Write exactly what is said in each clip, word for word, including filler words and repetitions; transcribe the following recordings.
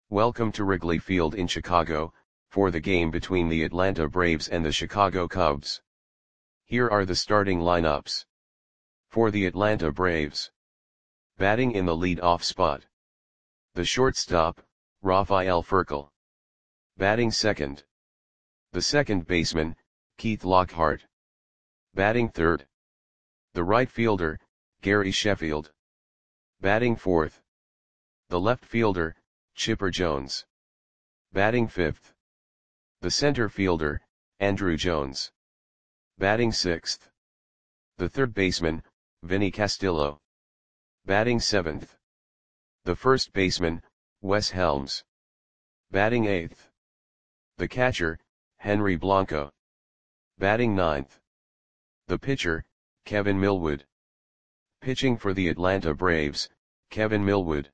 Welcome to Wrigley Field in Chicago, for the game between the Atlanta Braves and the Chicago Cubs. Here are the starting lineups. For the Atlanta Braves. Batting in the lead-off spot. The shortstop, Rafael Furcal. Batting second. The second baseman, Keith Lockhart. Batting third. The right fielder, Gary Sheffield. Batting fourth. The left fielder, Chipper Jones. Batting fifth. The center fielder, Andruw Jones. Batting sixth. The third baseman, Vinny Castillo. Batting seventh. The first baseman, Wes Helms. Batting eighth. The catcher, Henry Blanco. Batting ninth. The pitcher, Kevin Millwood. Pitching for the Atlanta Braves, Kevin Millwood.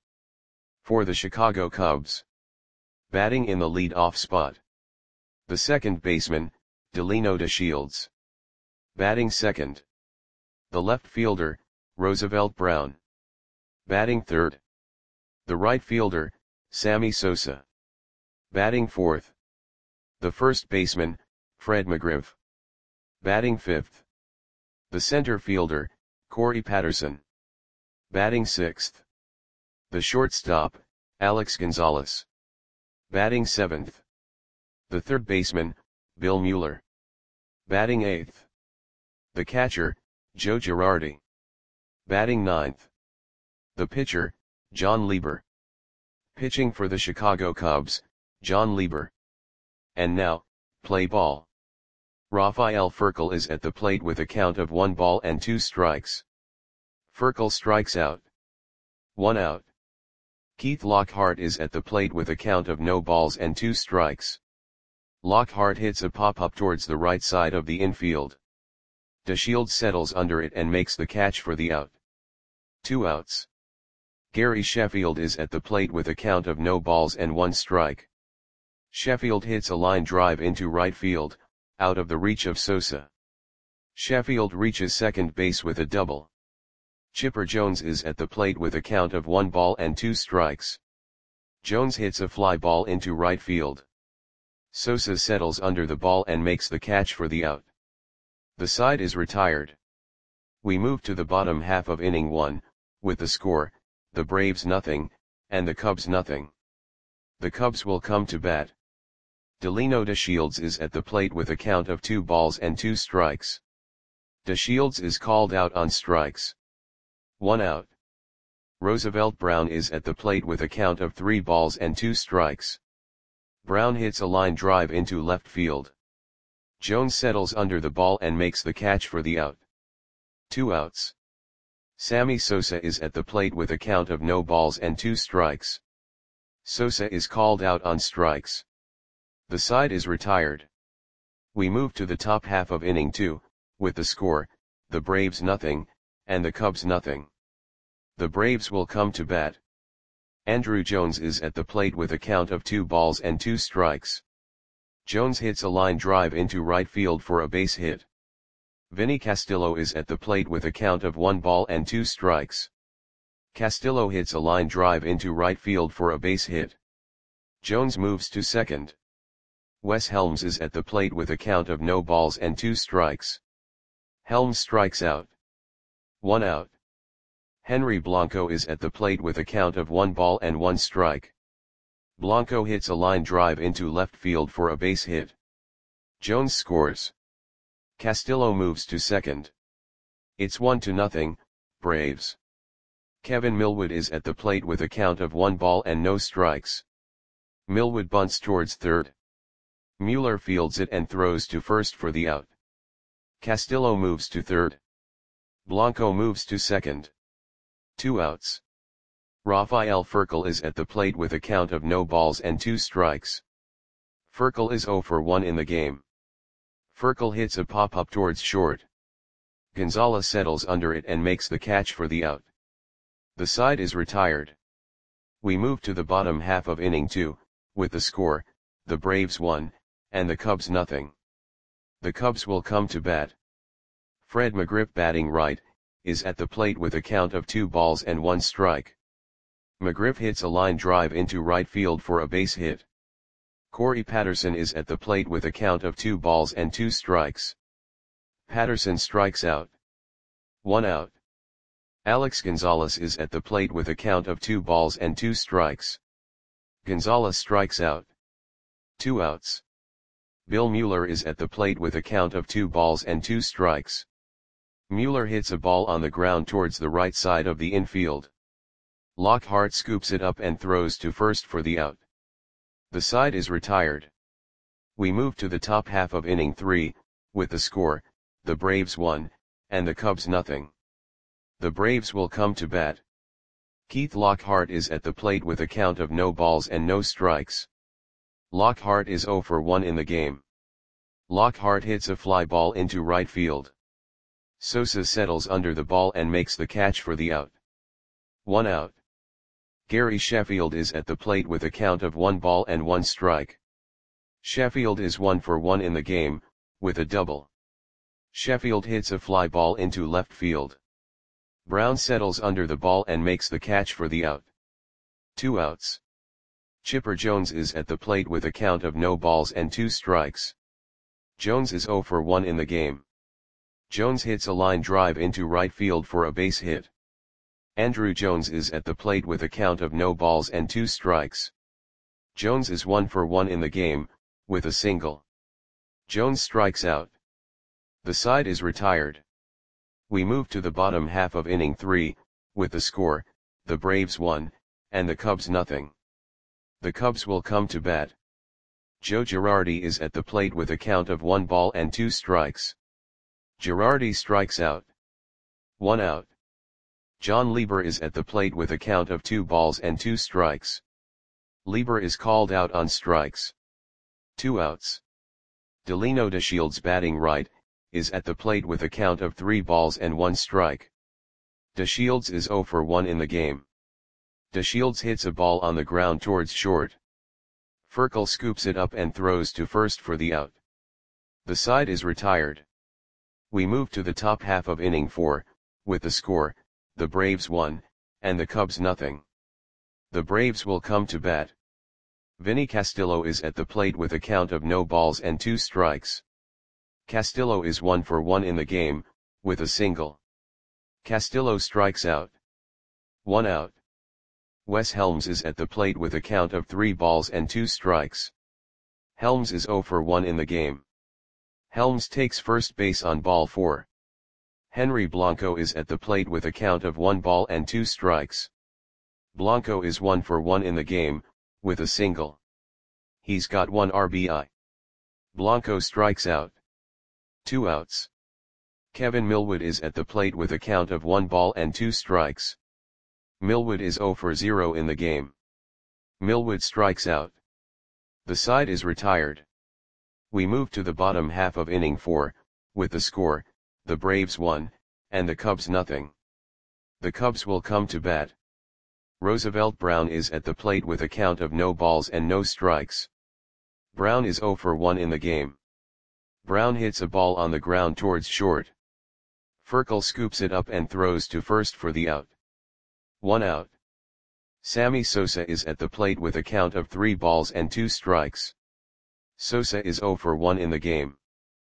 For the Chicago Cubs. Batting in the lead-off spot. The second baseman, Delino DeShields. Batting second. The left fielder, Roosevelt Brown. Batting third. The right fielder, Sammy Sosa. Batting fourth. The first baseman, Fred McGriff. Batting fifth. The center fielder, Corey Patterson. Batting sixth. The shortstop, Alex Gonzalez. Batting seventh. The third baseman, Bill Mueller. Batting eighth. The catcher, Joe Girardi. Batting ninth. The pitcher, John Lieber. Pitching for the Chicago Cubs, John Lieber. And now, play ball. Rafael Furcal is at the plate with a count of one ball and two strikes. Furcal strikes out. One out. Keith Lockhart is at the plate with a count of no balls and two strikes. Lockhart hits a pop-up towards the right side of the infield. DeShields settles under it and makes the catch for the out. Two outs. Gary Sheffield is at the plate with a count of no balls and one strike. Sheffield hits a line drive into right field, out of the reach of Sosa. Sheffield reaches second base with a double. Chipper Jones is at the plate with a count of one ball and two strikes. Jones hits a fly ball into right field. Sosa settles under the ball and makes the catch for the out. The side is retired. We move to the bottom half of inning one, with the score, the Braves nothing, and the Cubs nothing. The Cubs will come to bat. Delino DeShields is at the plate with a count of two balls and two strikes. DeShields is called out on strikes. One out. Roosevelt Brown is at the plate with a count of three balls and two strikes. Brown hits a line drive into left field. Jones settles under the ball and makes the catch for the out. Two outs. Sammy Sosa is at the plate with a count of no balls and two strikes. Sosa is called out on strikes. The side is retired. We move to the top half of inning two, with the score, the Braves nothing, and the Cubs nothing. The Braves will come to bat. Andruw Jones is at the plate with a count of two balls and two strikes. Jones hits a line drive into right field for a base hit. Vinny Castillo is at the plate with a count of one ball and two strikes. Castillo hits a line drive into right field for a base hit. Jones moves to second. Wes Helms is at the plate with a count of no balls and two strikes. Helms strikes out. One out. Henry Blanco is at the plate with a count of one ball and one strike. Blanco hits a line drive into left field for a base hit. Jones scores. Castillo moves to second. It's one to nothing, Braves. Kevin Millwood is at the plate with a count of one ball and no strikes. Millwood bunts towards third. Mueller fields it and throws to first for the out. Castillo moves to third. Blanco moves to second. Two outs. Rafael Furcal is at the plate with a count of no balls and two strikes. Furcal is zero for one in the game. Furcal hits a pop-up towards short. Gonzalez settles under it and makes the catch for the out. The side is retired. We move to the bottom half of inning two, with the score, the Braves one, and the Cubs nothing. The Cubs will come to bat. Fred McGriff batting right, is at the plate with a count of two balls and one strike. McGriff hits a line drive into right field for a base hit. Corey Patterson is at the plate with a count of two balls and two strikes. Patterson strikes out. One out. Alex Gonzalez is at the plate with a count of two balls and two strikes. Gonzalez strikes out. Two outs. Bill Mueller is at the plate with a count of two balls and two strikes. Mueller hits a ball on the ground towards the right side of the infield. Lockhart scoops it up and throws to first for the out. The side is retired. We move to the top half of inning three, with the score, the Braves one, and the Cubs nothing. The Braves will come to bat. Keith Lockhart is at the plate with a count of no balls and no strikes. Lockhart is oh for one in the game. Lockhart hits a fly ball into right field. Sosa settles under the ball and makes the catch for the out. One out. Gary Sheffield is at the plate with a count of one ball and one strike. Sheffield is one for one in the game, with a double. Sheffield hits a fly ball into left field. Brown settles under the ball and makes the catch for the out. Two outs. Chipper Jones is at the plate with a count of no balls and two strikes. Jones is oh for one in the game. Jones hits a line drive into right field for a base hit. Andrew Jones is at the plate with a count of no balls and two strikes. Jones is one for one in the game, with a single. Jones strikes out. The side is retired. We move to the bottom half of inning three, with the score, the Braves one, and the Cubs nothing. The Cubs will come to bat. Joe Girardi is at the plate with a count of one ball and two strikes. Girardi strikes out. One out. John Lieber is at the plate with a count of two balls and two strikes. Lieber is called out on strikes. Two outs. Delino DeShields, batting right, is at the plate with a count of three balls and one strike. DeShields is oh for one in the game. DeShields hits a ball on the ground towards short. Furkel scoops it up and throws to first for the out. The side is retired. We move to the top half of inning four, with the score, the Braves one, and the Cubs nothing. The Braves will come to bat. Vinny Castillo is at the plate with a count of no balls and two strikes. Castillo is one for one in the game, with a single. Castillo strikes out. One out. Wes Helms is at the plate with a count of three balls and two strikes. Helms is oh for one in the game. Helms takes first base on ball four. Henry Blanco is at the plate with a count of one ball and two strikes. Blanco is one for one in the game, with a single. He's got one R B I. Blanco strikes out. Two outs. Kevin Millwood is at the plate with a count of one ball and two strikes. Millwood is oh for zero in the game. Millwood strikes out. The side is retired. We move to the bottom half of inning four, with the score, the Braves one, and the Cubs nothing. The Cubs will come to bat. Roosevelt Brown is at the plate with a count of no balls and no strikes. Brown is oh for one in the game. Brown hits a ball on the ground towards short. Furkel scoops it up and throws to first for the out. One out. Sammy Sosa is at the plate with a count of three balls and two strikes. Sosa is oh for one in the game.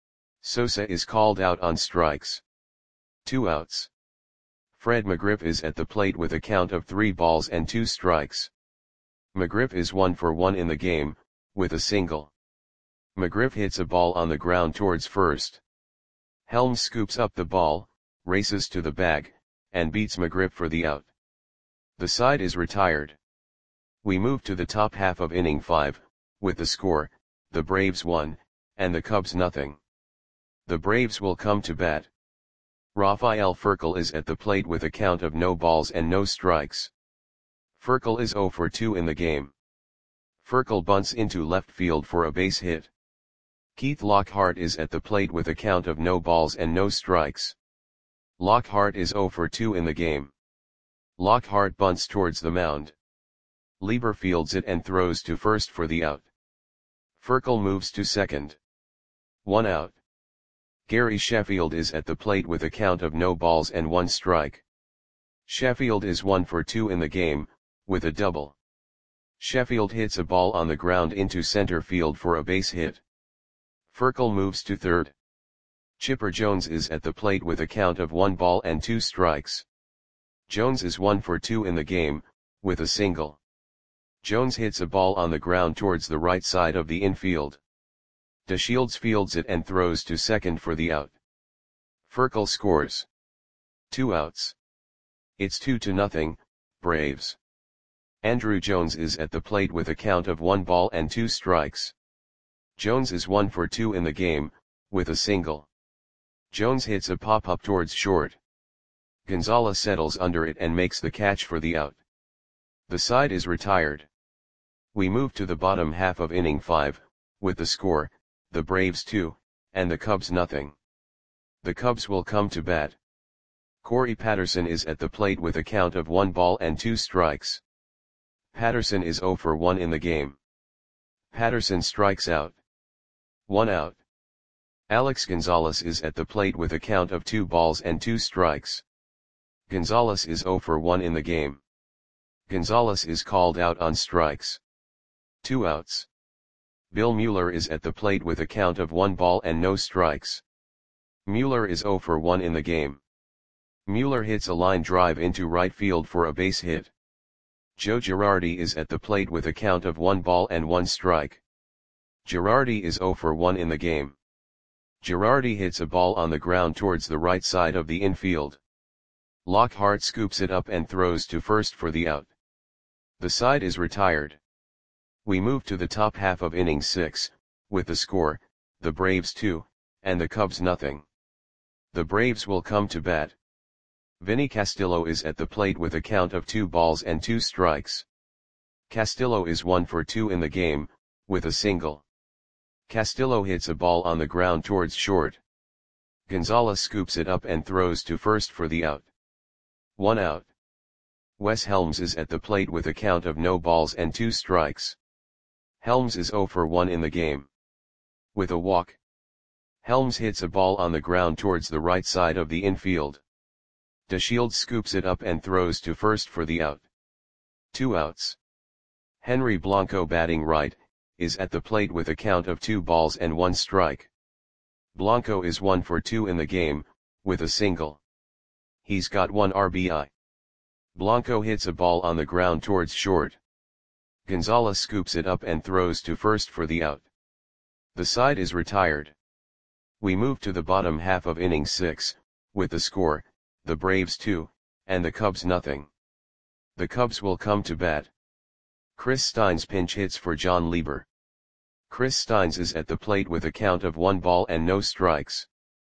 Sosa is called out on strikes. Two outs. Fred McGriff is at the plate with a count of three balls and two strikes. McGriff is one for one in the game, with a single. McGriff hits a ball on the ground towards first. Helms scoops up the ball, races to the bag, and beats McGriff for the out. The side is retired. We move to the top half of inning five, with the score, the Braves one, and the Cubs nothing. The Braves will come to bat. Rafael Furkel is at the plate with a count of no balls and no strikes. Furkel is oh for two in the game. Furkel bunts into left field for a base hit. Keith Lockhart is at the plate with a count of no balls and no strikes. Lockhart is oh for two in the game. Lockhart bunts towards the mound. Lieber fields it and throws to first for the out. Furkel moves to second. One out. Gary Sheffield is at the plate with a count of no balls and one strike. Sheffield is one for two in the game, with a double. Sheffield hits a ball on the ground into center field for a base hit. Furcal moves to third. Chipper Jones is at the plate with a count of one ball and two strikes. Jones is one for two in the game, with a single. Jones hits a ball on the ground towards the right side of the infield. DeShields fields it and throws to second for the out. Furcal scores. Two outs. It's two to nothing, Braves. Andruw Jones is at the plate with a count of one ball and two strikes. Jones is one for two in the game, with a single. Jones hits a pop-up towards short. Gonzalez settles under it and makes the catch for the out. The side is retired. We move to the bottom half of inning five, with the score, the Braves two, and the Cubs nothing. The Cubs will come to bat. Corey Patterson is at the plate with a count of one ball and two strikes. Patterson is zero for one in the game. Patterson strikes out. One out. Alex Gonzalez is at the plate with a count of two balls and two strikes. Gonzalez is zero for one in the game. Gonzalez is called out on strikes. Two outs. Bill Mueller is at the plate with a count of one ball and no strikes. Mueller is zero for one in the game. Mueller hits a line drive into right field for a base hit. Joe Girardi is at the plate with a count of one ball and one strike. Girardi is zero for one in the game. Girardi hits a ball on the ground towards the right side of the infield. Lockhart scoops it up and throws to first for the out. The side is retired. We move to the top half of inning six, with the score, the Braves two, and the Cubs nothing. The Braves will come to bat. Vinny Castillo is at the plate with a count of two balls and two strikes. Castillo is one for two in the game, with a single. Castillo hits a ball on the ground towards short. Gonzalez scoops it up and throws to first for the out. One out. Wes Helms is at the plate with a count of no balls and two strikes. Helms is zero for one in the game. With a walk. Helms hits a ball on the ground towards the right side of the infield. DeShields scoops it up and throws to first for the out. Two outs. Henry Blanco, batting right, is at the plate with a count of two balls and one strike. Blanco is one for two in the game, with a single. He's got one R B I. Blanco hits a ball on the ground towards short. Gonzalez scoops it up and throws to first for the out. The side is retired. We move to the bottom half of inning six, with the score, the Braves two, and the Cubs nothing. The Cubs will come to bat. Chris Steins pinch hits for John Lieber. Chris Steins is at the plate with a count of one ball and no strikes.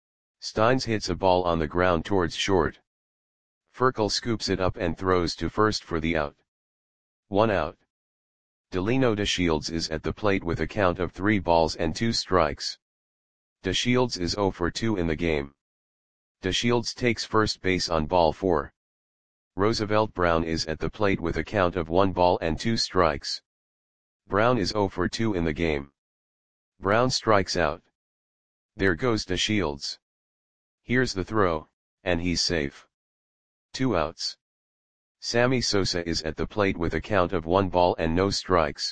Steins hits a ball on the ground towards short. Furcal scoops it up and throws to first for the out. One out. Delino DeShields is at the plate with a count of three balls and two strikes. DeShields is zero for two in the game. DeShields takes first base on ball four. Roosevelt Brown is at the plate with a count of one ball and two strikes. Brown is zero for two in the game. Brown strikes out. There goes DeShields. Here's the throw, and he's safe. Two outs. Sammy Sosa is at the plate with a count of one ball and no strikes.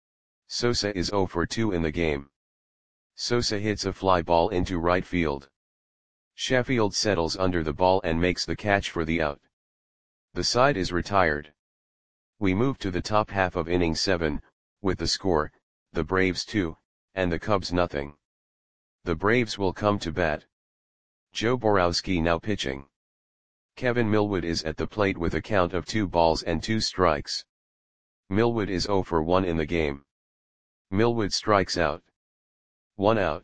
Sosa is zero for two in the game. Sosa hits a fly ball into right field. Sheffield settles under the ball and makes the catch for the out. The side is retired. We move to the top half of inning seven, with the score, the Braves two, and the Cubs nothing. The Braves will come to bat. Joe Borowski now pitching. Kevin Millwood is at the plate with a count of two balls and two strikes. Millwood is zero for one in the game. Millwood strikes out. One out.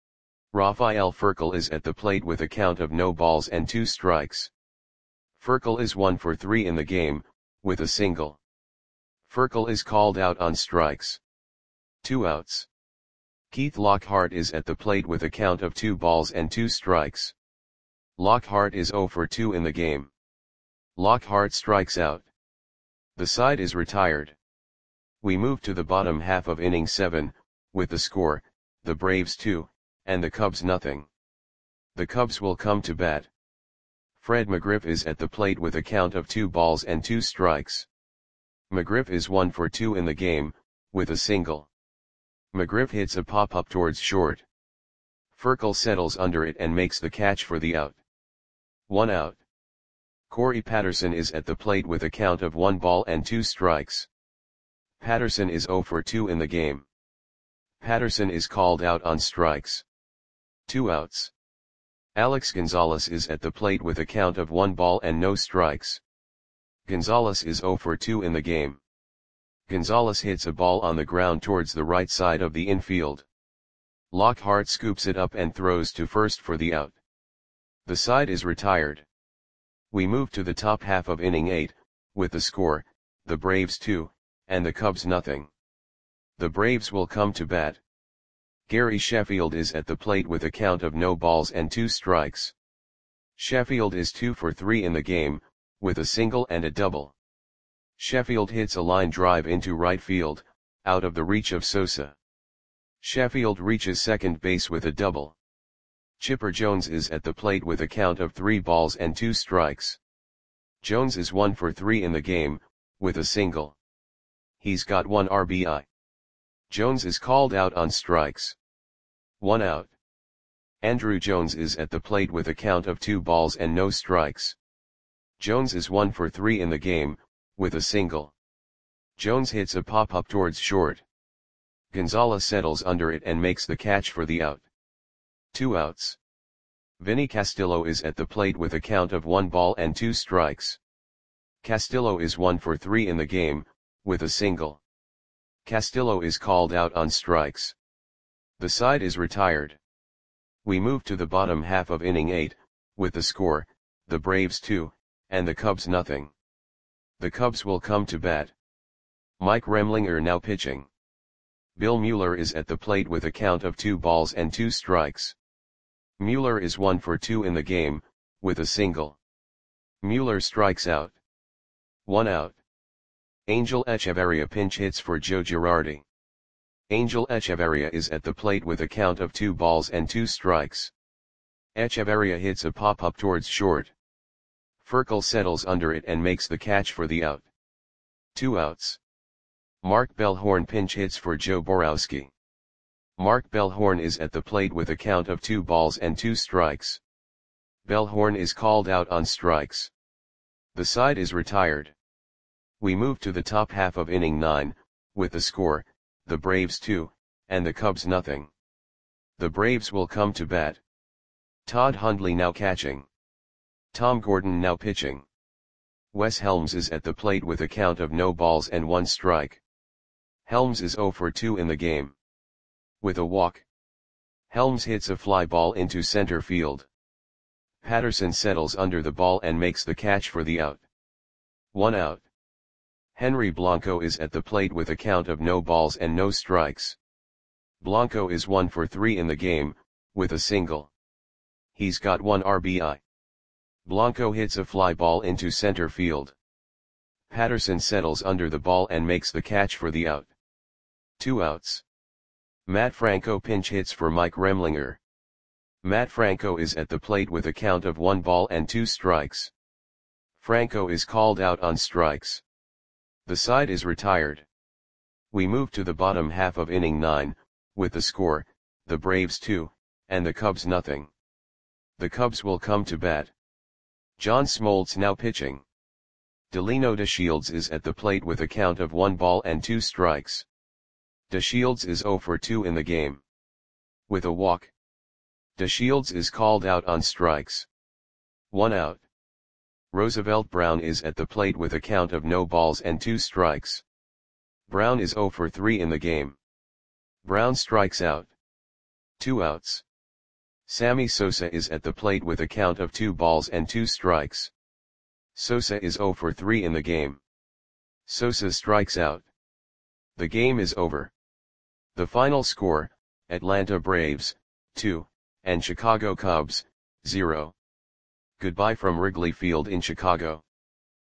Rafael Furcal is at the plate with a count of no balls and two strikes. Furcal is one for three in the game, with a single. Furcal is called out on strikes. Two outs. Keith Lockhart is at the plate with a count of two balls and two strikes. Lockhart is zero for two in the game. Lockhart strikes out. The side is retired. We move to the bottom half of inning seven, with the score, the Braves two, and the Cubs nothing. The Cubs will come to bat. Fred McGriff is at the plate with a count of two balls and two strikes. McGriff is one for two in the game, with a single. McGriff hits a pop-up towards short. Furkel settles under it and makes the catch for the out. One out. Corey Patterson is at the plate with a count of one ball and two strikes. Patterson is zero for two in the game. Patterson is called out on strikes. Two outs. Alex Gonzalez is at the plate with a count of one ball and no strikes. Gonzalez is zero for two in the game. Gonzalez hits a ball on the ground towards the right side of the infield. Lockhart scoops it up and throws to first for the out. The side is retired. We move to the top half of inning eight, with the score, the Braves two, and the Cubs nothing. The Braves will come to bat. Gary Sheffield is at the plate with a count of no balls and two strikes. Sheffield is two for three in the game, with a single and a double. Sheffield hits a line drive into right field, out of the reach of Sosa. Sheffield reaches second base with a double. Chipper Jones is at the plate with a count of three balls and two strikes. Jones is one for three in the game, with a single. He's got one R B I. Jones is called out on strikes. One out. Andrew Jones is at the plate with a count of two balls and no strikes. Jones is one for three in the game, with a single. Jones hits a pop-up towards short. Gonzalez settles under it and makes the catch for the out. Two outs. Vinny Castillo is at the plate with a count of one ball and two strikes. Castillo is one for three in the game, with a single. Castillo is called out on strikes. The side is retired. We move to the bottom half of inning eight, with the score, the Braves two, and the Cubs nothing. The Cubs will come to bat. Mike Remlinger now pitching. Bill Mueller is at the plate with a count of two balls and two strikes. Mueller is one for two in the game, with a single. Mueller strikes out. One out. Angel Echeverria pinch hits for Joe Girardi. Angel Echeverria is at the plate with a count of two balls and two strikes. Echeverria hits a pop-up towards short. Furkel settles under it and makes the catch for the out. Two outs. Mark Bellhorn pinch hits for Joe Borowski. Mark Bellhorn is at the plate with a count of two balls and two strikes. Bellhorn is called out on strikes. The side is retired. We move to the top half of inning nine, with the score, the Braves two, and the Cubs nothing. The Braves will come to bat. Todd Hundley now catching. Tom Gordon now pitching. Wes Helms is at the plate with a count of no balls and one strike. Helms is zero for two in the game. With a walk. Helms hits a fly ball into center field. Patterson settles under the ball and makes the catch for the out. One out. Henry Blanco is at the plate with a count of no balls and no strikes. Blanco is one for three in the game, with a single. He's got one R B I. Blanco hits a fly ball into center field. Patterson settles under the ball and makes the catch for the out. Two outs. Matt Franco pinch hits for Mike Remlinger. Matt Franco is at the plate with a count of one ball and two strikes. Franco is called out on strikes. The side is retired. We move to the bottom half of inning nine, with the score, the Braves two, and the Cubs nothing. The Cubs will come to bat. John Smoltz now pitching. Delino DeShields is at the plate with a count of one ball and two strikes. DeShields is zero for two in the game. With a walk. DeShields is called out on strikes. One out. Roosevelt Brown is at the plate with a count of no balls and two strikes. Brown is zero for three in the game. Brown strikes out. Two outs. Sammy Sosa is at the plate with a count of two balls and two strikes. Sosa is zero for three in the game. Sosa strikes out. The game is over. The final score, Atlanta Braves, two, and Chicago Cubs, zero. Goodbye from Wrigley Field in Chicago.